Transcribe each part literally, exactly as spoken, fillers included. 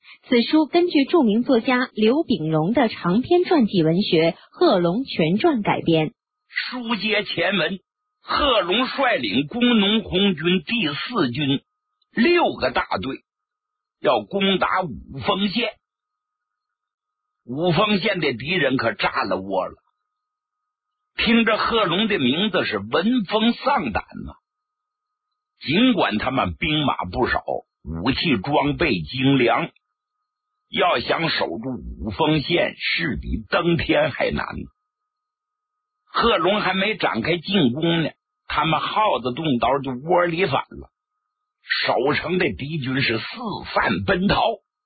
此书根据著名作家刘秉荣的长篇传记文学《贺龙全传》改编。 书接前文，贺龙率领工农红军第四军六个大队要攻打五峰县。五峰县的敌人可炸了窝了，听着贺龙的名字是闻风丧胆呐、啊。尽管他们兵马不少，武器装备精良，要想守住五峰县是比登天还难。贺龙还没展开进攻呢，他们耗子动刀就窝里反了，守城的敌军是四散奔逃。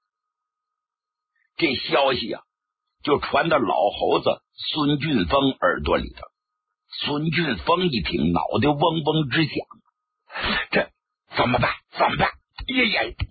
这消息啊就传到老猴子孙俊峰耳朵里头。孙俊峰一听，脑袋嗡嗡直响，这怎么办怎么办？哎呀，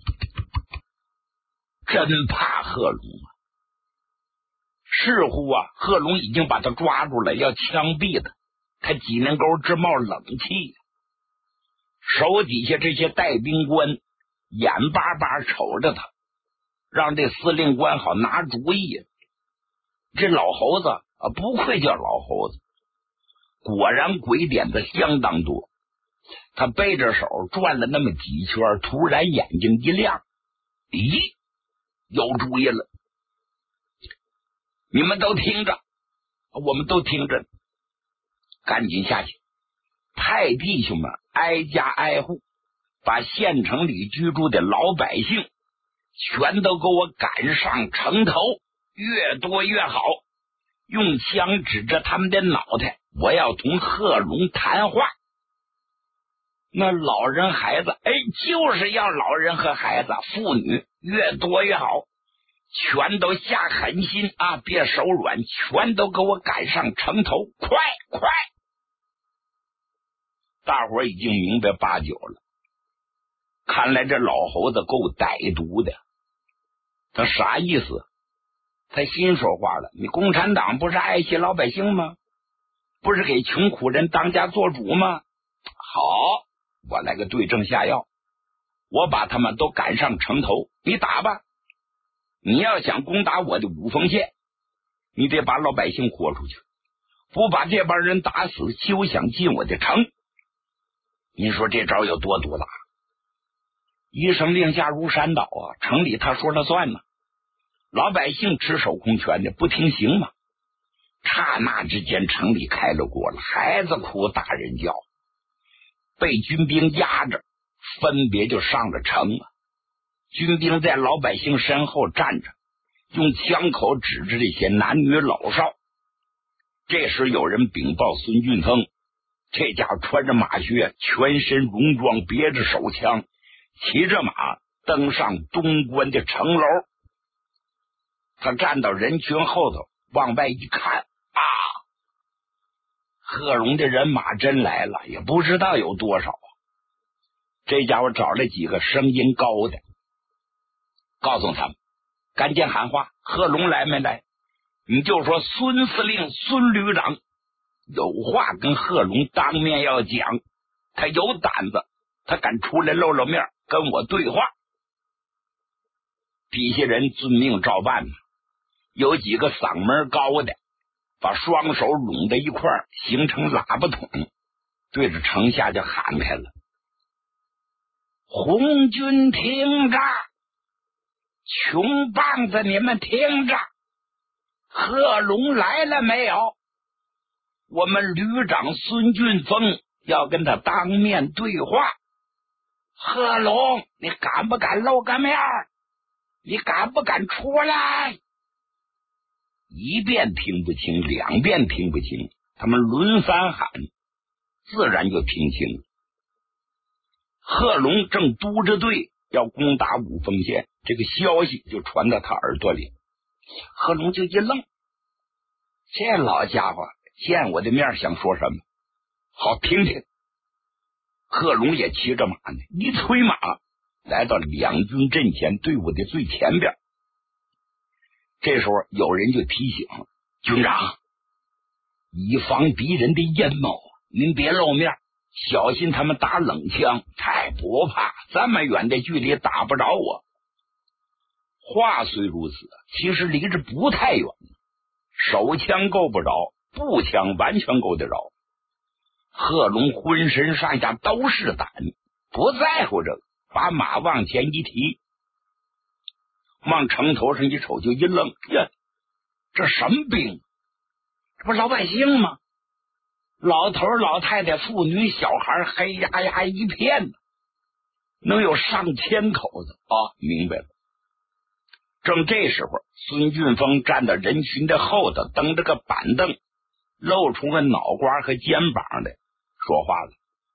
真怕贺龙啊！似乎啊，贺龙已经把他抓住了，要枪毙他。他脊梁沟直冒冷气，手底下这些带兵官眼巴巴瞅着他，让这司令官好拿主意。这老猴子啊，不愧叫老猴子，果然鬼点子相当多。他背着手转了那么几圈，突然眼睛一亮，咦，有主意了！你们都听着，我们都听着，赶紧下去，派弟兄们挨家挨户，把县城里居住的老百姓全都给我赶上城头，越多越好，用枪指着他们的脑袋，我要同贺龙谈话。那老人孩子，哎，就是要老人和孩子，妇女越多越好，全都下狠心啊，别手软，全都给我赶上城头，快快！大伙已经明白八九了，看来这老猴子够歹毒的。他啥意思？他心说话了，你共产党不是爱惜老百姓吗？不是给穷苦人当家做主吗？好，我来个对症下药，我把他们都赶上城头，你打吧。你要想攻打我的五峰县，你得把老百姓豁出去，不把这帮人打死，休想进我的城。你说这招有多毒辣？一声令下如山倒啊，城里他说了算呢，老百姓持手空拳的不听行吗？刹那之间城里开了锅了，孩子哭大人叫，被军兵压着分别就上了城了。军兵在老百姓身后站着，用枪口指着这些男女老少。这时有人禀报孙俊峰，这家伙穿着马靴，全身戎装，别着手枪，骑着马登上东关的城楼。他站到人群后头，往外一看啊，贺龙的人马真来了，也不知道有多少。这家伙找了几个声音高的，告诉他们赶紧喊话，贺龙来没来？你就说孙司令孙旅长有话跟贺龙当面要讲，他有胆子，他敢出来露露面跟我对话。底下人遵命照办，有几个嗓门高的把双手拢在一块形成喇叭筒，对着城下就喊开了：红军听着，穷棒子你们听着，贺龙来了没有？我们旅长孙俊峰要跟他当面对话。贺龙，你敢不敢露个面？你敢不敢出来？一遍听不清，两遍听不清，他们轮番喊，自然就听清了。贺龙正督着队要攻打五峰县，这个消息就传到他耳朵里。贺龙就一愣，这老家伙见我的面想说什么？好，听听。贺龙也骑着马呢，一催马来到两军阵前队伍的最前边。这时候有人就提醒军长，以防敌人的阴谋，您别露面，小心他们打冷枪。太不怕，这么远的距离打不着我。 话虽如此，其实离着不太远，手枪够不着，步枪完全够得着。贺龙浑身上下都是胆，不在乎这个，把马往前一提，往城头上一瞅，就一愣，呀，这什么兵？这不老百姓吗？老头老太太妇女小孩黑压压一片，能有上千口子啊！明白了。正这时候，孙俊峰站到人群的后头，蹬着个板凳，露出个脑瓜和肩膀来，说话了：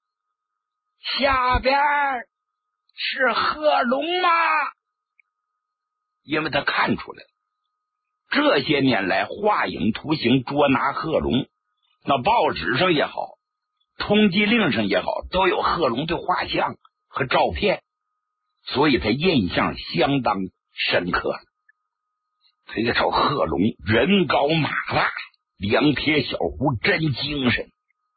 下边是贺龙吗？因为他看出来了，这些年来画影图形捉拿贺龙，那报纸上也好，通缉令上也好，都有贺龙的画像和照片，所以他印象相当深刻了。他一瞅贺龙人高马大，两撇小胡，真精神，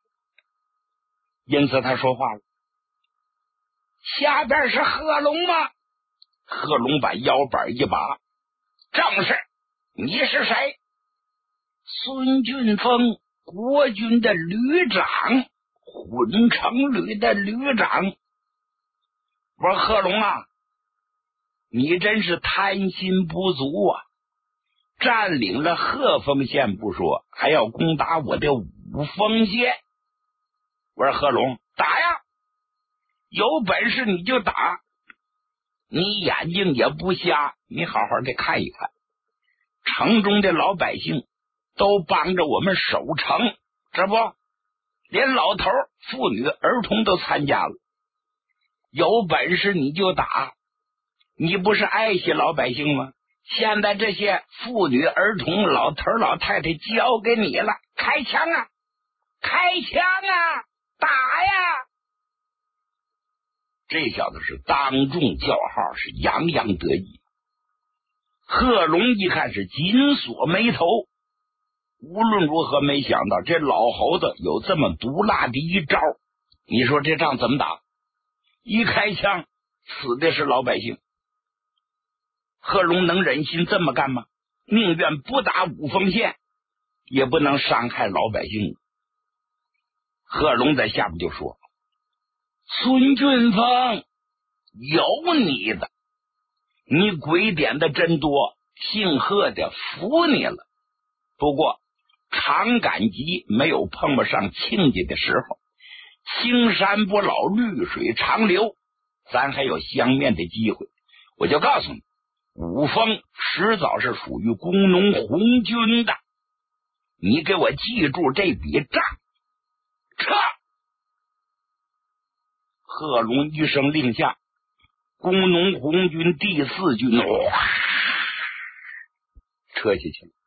因此他说话了：下边是贺龙吗？贺龙把腰板一拔：正是。你是谁？孙俊峰，国军的旅长，混成旅的旅长。我说贺龙啊，你真是贪心不足啊！占领了鹤峰县不说，还要攻打我的五峰县。我说贺龙，打呀，有本事你就打，你眼睛也不瞎，你好好的看一看，城中的老百姓都帮着我们守城，这不连老头妇女儿童都参加了，有本事你就打，你不是爱惜老百姓吗？现在这些妇女儿童老头老太太交给你了，开枪啊，开枪啊，打呀！这小子是当众叫号，是洋洋得意。贺龙一看是紧锁眉头，无论如何没想到这老猴子有这么毒辣的一招。你说这仗怎么打？一开枪死的是老百姓，贺龙能忍心这么干吗？宁愿不打五峰县，也不能伤害老百姓。贺龙在下边就说：孙俊峰，有你的，你鬼点的真多，姓贺的服你了。不过常赶集没有碰不上亲家的时候，青山不老，绿水长流，咱还有相面的机会。我就告诉你，五峰迟早是属于工农红军的，你给我记住这笔账，撤！贺龙一声令下，工农红军第四军哇撤下去了。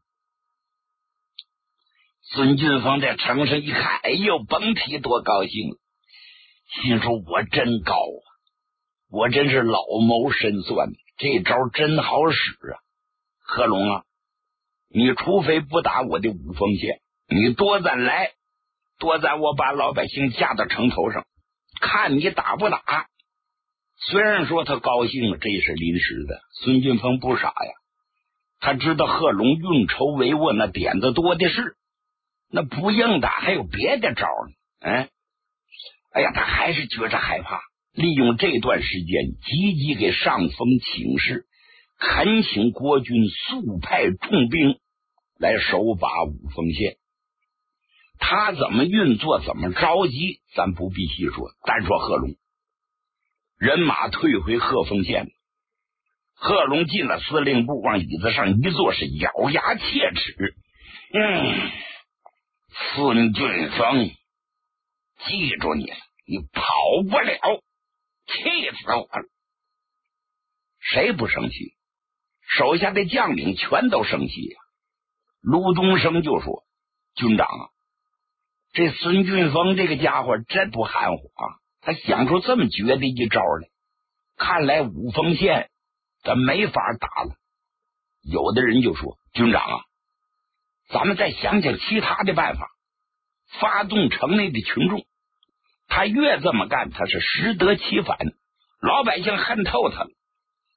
孙俊峰在城上一看，哎呦，甭提多高兴了，心说我真高啊，我真是老谋深算，这招真好使啊！贺龙啊，你除非不打我的五峰县，你多咱来，多咱我把老百姓架到城头上，看你打不打。虽然说他高兴，这是临时的，孙俊峰不傻呀，他知道贺龙运筹帷幄，那点子多的是，那不硬打还有别的招呢。嗯，哎呀，他还是觉着害怕，利用这段时间积极给上峰请示，恳请国军速派重兵来守把五峰县。他怎么运作，怎么着急，咱不必细说，单说贺龙人马退回鹤峰县，贺龙进了司令部，往椅子上一坐，是咬牙切齿。嗯，孙俊峰，记住你了，你跑不了，气死我了！谁不生气？手下的将领全都生气呀、啊。卢东升就说：“军长啊，这孙俊峰这个家伙真不含糊啊，他想出这么绝的一招来，看来五峰县咱没法打了。”有的人就说：“军长啊，咱们再想想其他的办法，发动城内的群众，他越这么干，他是适得其反，老百姓恨透他了，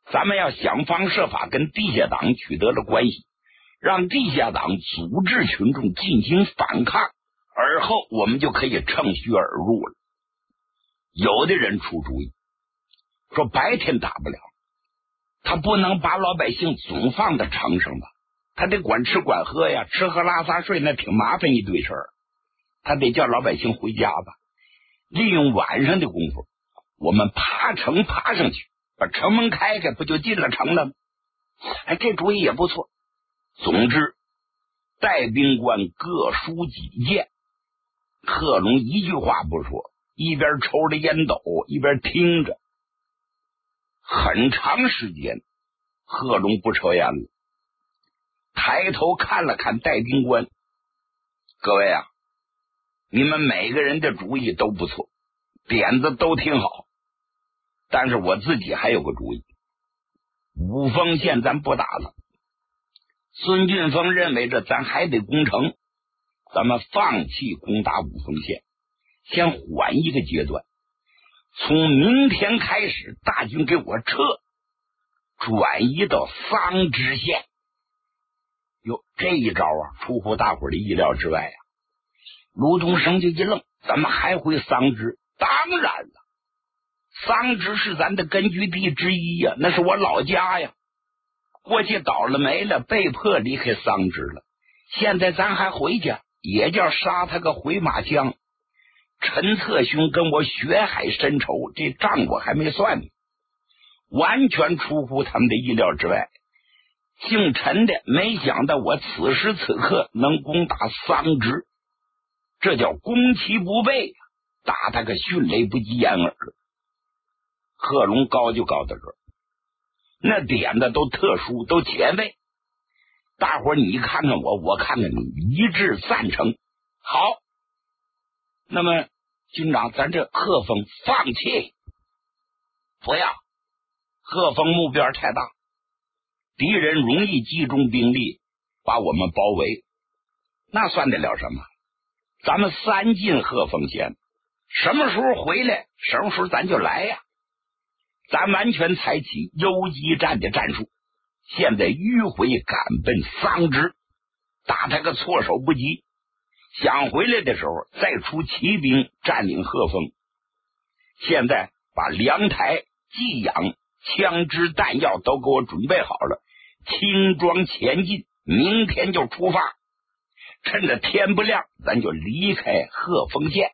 咱们要想方设法跟地下党取得了关系，让地下党组织群众进行反抗，而后我们就可以乘虚而入了。有的人出主意说白天打不了，他不能把老百姓总放在城上吧，他得管吃管喝呀，吃喝拉撒睡那挺麻烦一堆事儿，他得叫老百姓回家吧。利用晚上的功夫，我们爬城爬上去，把城门开开，不就进了城了吗？哎，这主意也不错。总之，带兵官各抒己见，贺龙一句话不说，一边抽着烟斗一边听着。很长时间，贺龙不抽烟了，抬头看了看带兵官，各位啊，你们每个人的主意都不错，点子都挺好，但是我自己还有个主意。五峰县咱不打了，孙俊峰认为着咱还得攻城，咱们放弃攻打五峰县，先缓一个阶段，从明天开始大军给我撤，转移到桑植县。哟，这一招啊出乎大伙的意料之外啊！卢东升就一愣，咱们还回桑植？当然了，桑植是咱的根据地之一呀、啊，那是我老家呀。过去倒了霉了，被迫离开桑植了，现在咱还回去，也叫杀他个回马枪。陈策兄跟我血海深仇，这账我还没算呢，完全出乎他们的意料之外。姓陈的没想到我此时此刻能攻打桑植，这叫攻其不备，打他个迅雷不及掩耳。贺龙高就高到这儿，那点子都特殊，都前卫。大伙儿你看看我，我看看你，一致赞成。好，那么军长，咱这贺峰放弃，不要。贺峰目标太大，敌人容易集中兵力把我们包围，那算得了什么？咱们三进贺峰县，什么时候回来，什么时候咱就来呀。咱完全采取游击战的战术，现在迂回赶奔桑植，打他个措手不及。想回来的时候再出骑兵占领贺峰。现在把粮台、给养、枪支弹药都给我准备好了，轻装前进，明天就出发。趁着天不亮，咱就离开贺峰县。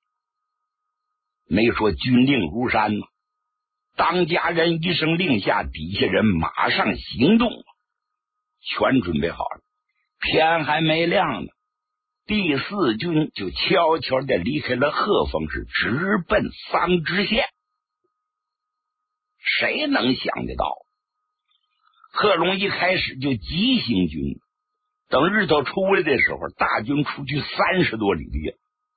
没说军令如山吗？当家人一声令下，底下人马上行动，全准备好了。天还没亮呢，第四军就悄悄的离开了贺峰市，直奔桑植县。谁能想得到，贺龙一开始就急行军，等日头出来的时候，大军出去三十多里地。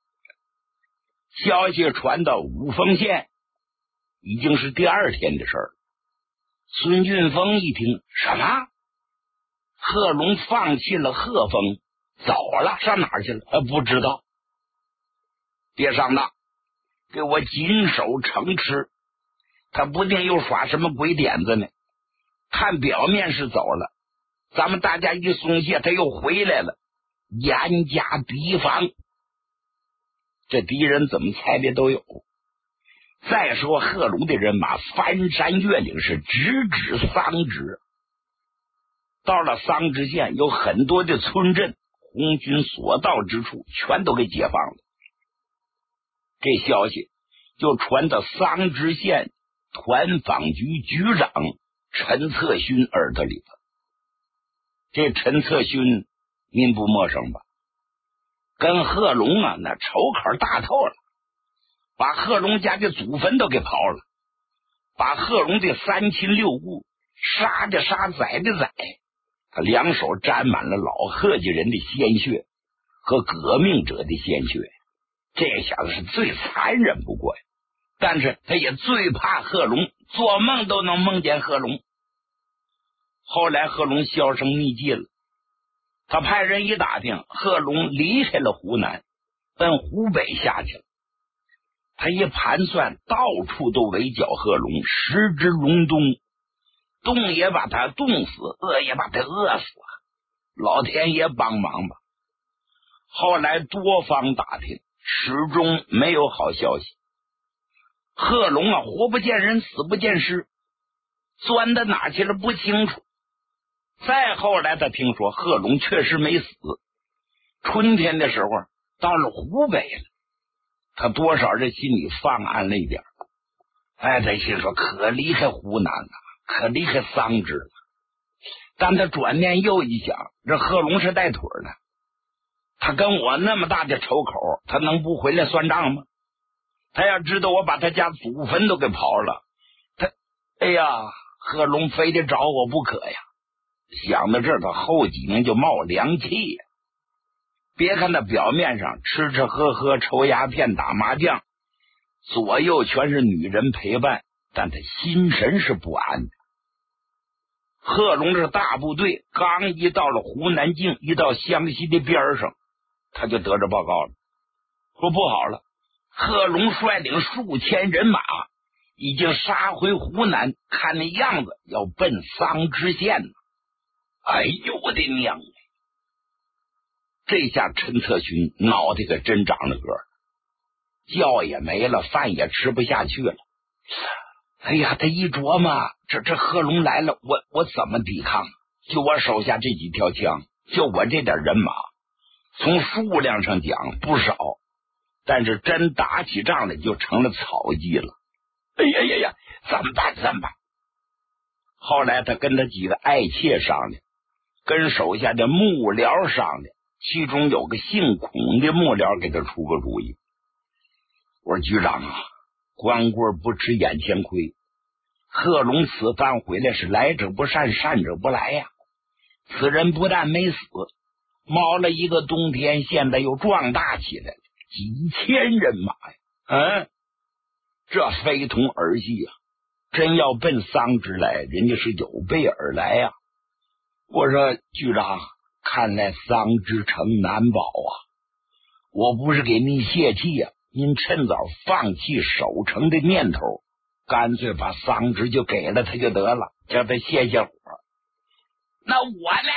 消息传到五峰县，已经是第二天的事儿。孙俊峰一听，什么？贺龙放弃了贺峰，走了，上哪儿去了？呃，不知道。别上当，给我谨守城池。他不定又耍什么鬼点子呢？看表面是走了，咱们大家一松懈，他又回来了，严加提防。这敌人怎么猜的都有。再说贺龙的人马翻山越岭，是直指桑植。到了桑植县，有很多的村镇，红军所到之处全都给解放了。这消息就传到桑植县团访局局长陈策勋耳朵里了。这陈策勋您不陌生吧？跟贺龙啊那仇口大透了，把贺龙家的祖坟都给刨了，把贺龙的三亲六故杀的杀，宰的宰，他两手沾满了老贺家人的鲜血和革命者的鲜血。这小子是最残忍不过呀，但是他也最怕贺龙，做梦都能梦见贺龙。后来贺龙销声匿迹了，他派人一打听，贺龙离开了湖南，奔湖北下去了。他一盘算，到处都围剿贺龙，时值隆冬， 冻也把他冻死，饿也把他饿死，老天爷帮忙吧。后来多方打听，始终没有好消息。贺龙啊，活不见人，死不见尸，钻到哪去了不清楚。再后来他听说贺龙确实没死，春天的时候到了湖北了，他多少这心里放安了一点。哎，他心说可离开湖南了，可离开桑植了。但他转念又一想，这贺龙是带腿的，他跟我那么大的仇口，他能不回来算账吗？他要知道我把他家祖坟都给刨了，他哎呀，贺龙非得找我不可呀。想到这儿，他后脊梁就冒凉气呀。别看他表面上吃吃喝喝、抽鸦片、打麻将，左右全是女人陪伴，但他心神是不安的。贺龙这大部队刚一到了湖南境，一到湘西的边上，他就得着报告了，说不好了，贺龙率领数千人马已经杀回湖南，看那样子要奔桑植县了。哎呦我的娘！这下陈策勋脑袋可真长了个儿，觉也没了，饭也吃不下去了。哎呀，他一琢磨，这这贺龙来了，我我怎么抵抗？就我手下这几条枪，就我这点人马，从数量上讲不少，但是真打起仗来就成了草鸡了。哎呀呀呀，怎么办？怎么办？后来他跟他几个爱妾商量，跟手下的幕僚商量，其中有个姓孔的幕僚给他出个主意。我说局长啊，光棍不吃眼前亏，贺龙此番回来是来者不善，善者不来呀。此人不但没死，猫了一个冬天，现在又壮大起来了，几千人马呀！嗯，这非同儿戏啊！真要奔桑植来，人家是有备而来呀。我说局长，看来桑植城难保啊！我不是给您泄气呀、啊，您趁早放弃守城的念头，干脆把桑植就给了他就得了，叫他泄泄火。那我呢？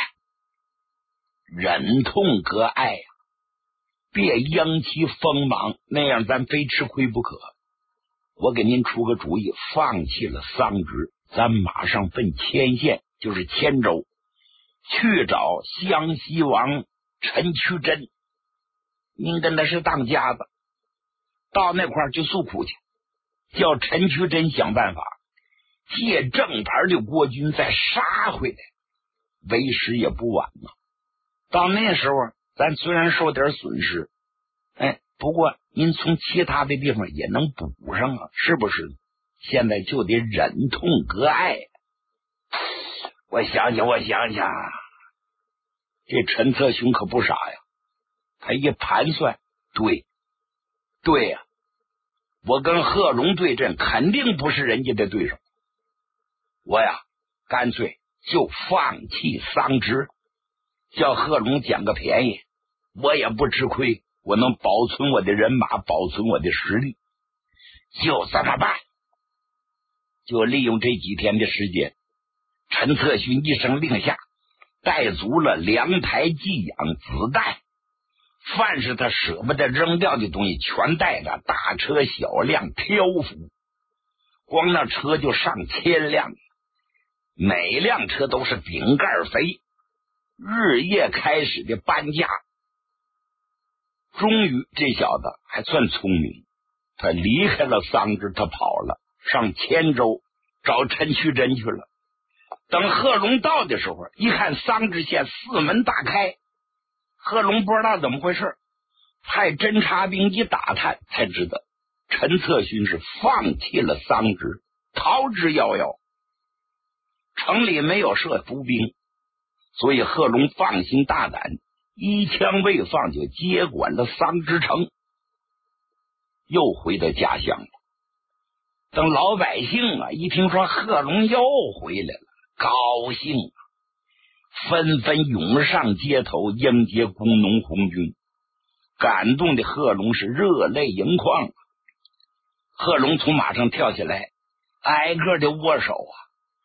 忍痛割爱呀、啊，别因其锋芒，那样咱非吃亏不可。我给您出个主意，放弃了桑植，咱马上奔千县，就是千州，去找湘西王陈渠珍，您跟他是当家的，到那块儿去诉苦去，叫陈渠珍想办法借正牌的国军再杀回来，为时也不晚嘛。到那时候咱虽然受点损失，哎，不过您从其他的地方也能补上啊，是不是？现在就得忍痛割爱。我想想我想想这陈策勋可不傻呀，他一盘算，对对呀、啊，我跟贺龙对阵肯定不是人家的对手，我呀干脆就放弃桑植，叫贺龙捡个便宜，我也不吃亏，我能保存我的人马，保存我的实力，就这么办。就利用这几天的时间，陈策勋一声令下，带足了粮台、寄养、子弹，凡是他舍不得扔掉的东西全带着，大车小辆挑夫，光那车就上千辆，每辆车都是顶盖肥，日夜开始的搬家。终于这小子还算聪明，他离开了桑植，他跑了，上千州找陈渠珍去了。等贺龙到的时候，一看桑植县四门大开，贺龙不知道怎么回事，派侦察兵一打探，才知道陈策勋是放弃了桑植，逃之夭夭。城里没有设伏兵，所以贺龙放心大胆，一枪未放就接管了桑植城，又回到家乡了。等老百姓啊一听说贺龙又回来了，高兴啊，纷纷涌上街头迎接工农红军，感动的贺龙是热泪盈眶。贺龙从马上跳下来，挨个的握手啊，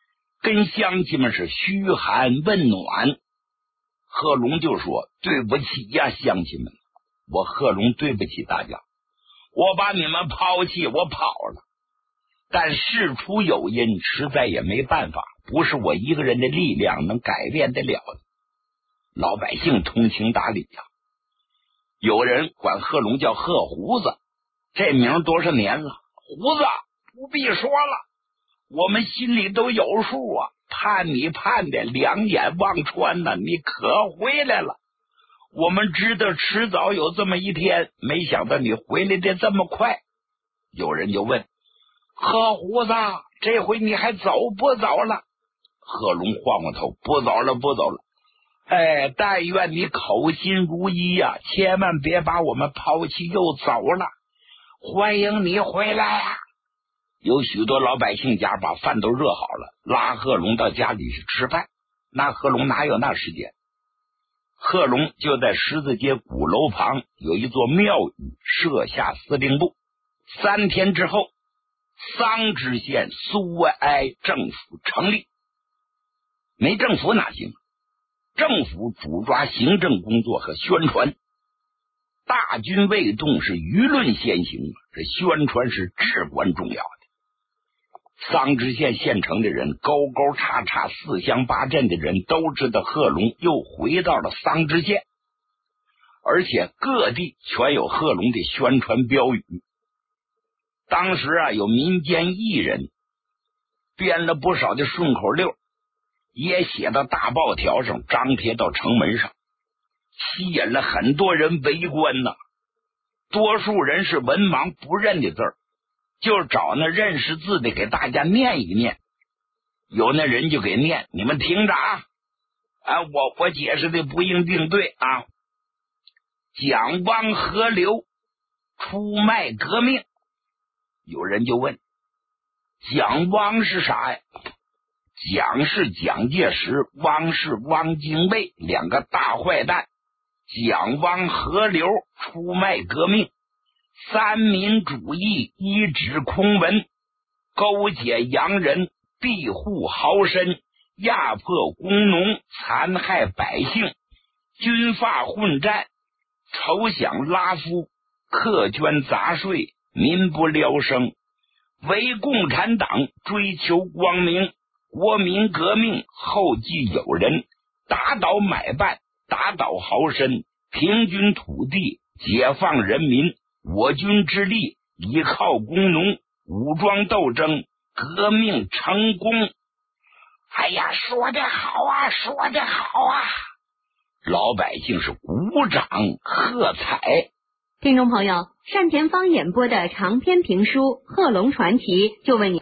跟乡亲们是嘘寒问暖。贺龙就说：对不起呀，乡亲们，我贺龙对不起大家，我把你们抛弃，我跑了。但事出有因，实在也没办法，不是我一个人的力量能改变得了的。老百姓通情达理呀、啊，有人管贺龙叫贺胡子，这名多少年了，胡子不必说了，我们心里都有数啊。盼你盼的两眼望穿呢，你可回来了。我们知道迟早有这么一天，没想到你回来的这么快。有人就问贺胡子，这回你还走不走了？贺龙晃晃头，不走了不走了。哎，但愿你口心如一呀、啊，千万别把我们抛弃又走了。欢迎你回来呀、啊！有许多老百姓家把饭都热好了，拉贺龙到家里去吃饭。那贺龙哪有那时间？贺龙就在十字街鼓楼旁有一座庙宇设下司令部。三天之后，桑植县苏维埃政府成立。没政府哪行？政府主抓行政工作和宣传，大军未动是舆论先行，这宣传是至关重要的。桑植县县城的人，沟沟叉叉四乡八镇的人都知道贺龙又回到了桑植县，而且各地全有贺龙的宣传标语。当时啊，有民间艺人编了不少的顺口溜，也写到大报条上，张贴到城门上，吸引了很多人围观呢。多数人是文盲不认的字儿，就找那认识字的给大家念一念。有那人就给念，你们听着啊，啊，我我解释的不一定对啊。蒋汪河流出卖革命。有人就问，蒋汪是啥呀？蒋是蒋介石，汪是汪精卫，两个大坏蛋。蒋汪河流出卖革命，三民主义一纸空文，勾结洋人，庇护豪绅，压迫工农，残害百姓，军阀混战，筹饷拉夫，苛捐杂税，民不聊生。为共产党追求光明，国民革命后继有人，打倒买办，打倒豪绅，平均土地，解放人民。我军之力依靠工农，武装斗争，革命成功。哎呀，说得好啊，说得好啊！老百姓是鼓掌喝彩。 听众朋友，单田芳演播的长篇评书《贺龙传奇》就为你